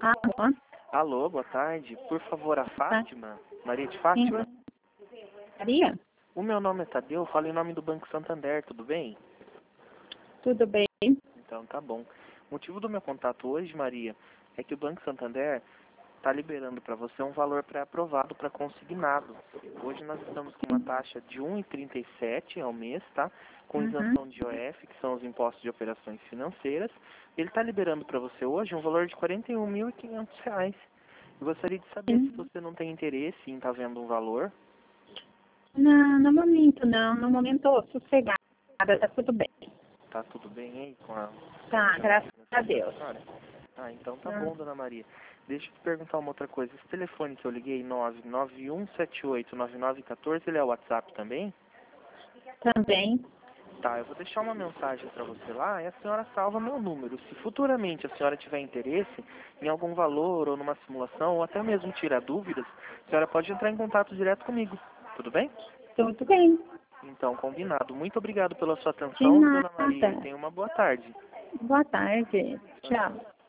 Alô? Alô, boa tarde. Por favor, a Tá. Fátima? Maria de Fátima? Maria? O meu nome é Tadeu, falo em nome do Banco Santander, tudo bem? Tudo bem? Então tá bom. O motivo do meu contato hoje, Maria, é que o Banco Santander está liberando para você um valor pré-aprovado para consignado. Hoje nós estamos com uma taxa de 1,37 ao mês, tá? Com isenção de IOF, que são os impostos de operações financeiras. Ele está liberando para você hoje um valor de R$ 41.500. Eu gostaria de saber se você não tem interesse em estar vendo um valor. Não, no momento não. No momento eu tô sossegada, tá tudo bem. Tá tudo bem aí com a... Tá, graças a Deus. Ah, então tá bom, dona Maria. Deixa eu te perguntar uma outra coisa. Esse telefone que eu liguei, 991789914, ele é o WhatsApp também? Também. Tá, eu vou deixar uma mensagem para você lá e a senhora salva meu número. Se futuramente a senhora tiver interesse em algum valor ou numa simulação ou até mesmo tirar dúvidas, a senhora pode entrar em contato direto comigo. Tudo bem? Tudo bem. Então, combinado. Muito obrigado pela sua De atenção, dona Maria, e nada. tenha uma boa tarde. Boa tarde. Tchau.